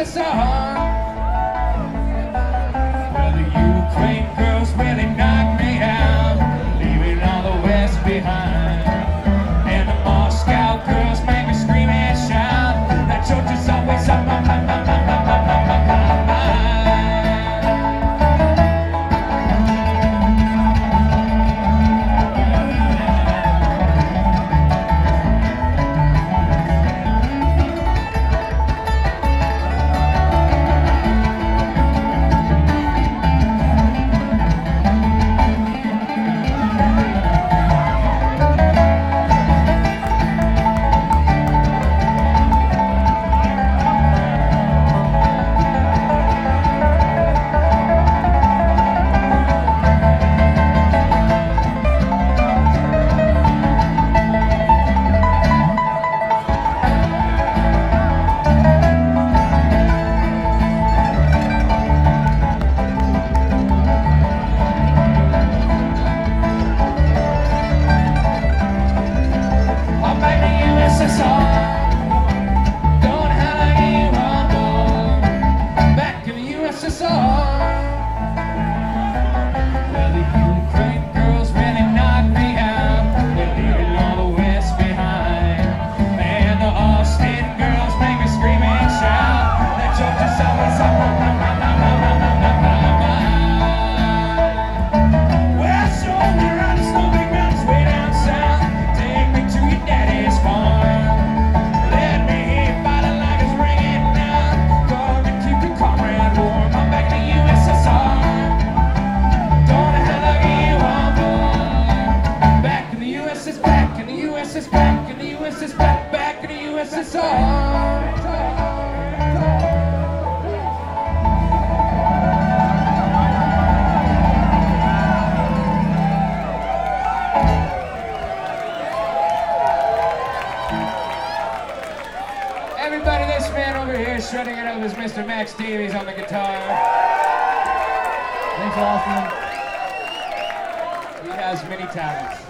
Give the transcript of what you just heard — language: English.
USSR. Well, the Ukraine girls really knocked me out, leaving all the West behind. And the Moscow girls make me scream and shout. That church is always on my mind. Everybody, this man over here shredding it up is Mr. Max Davies on the guitar. Thanks, Austin. He has many talents.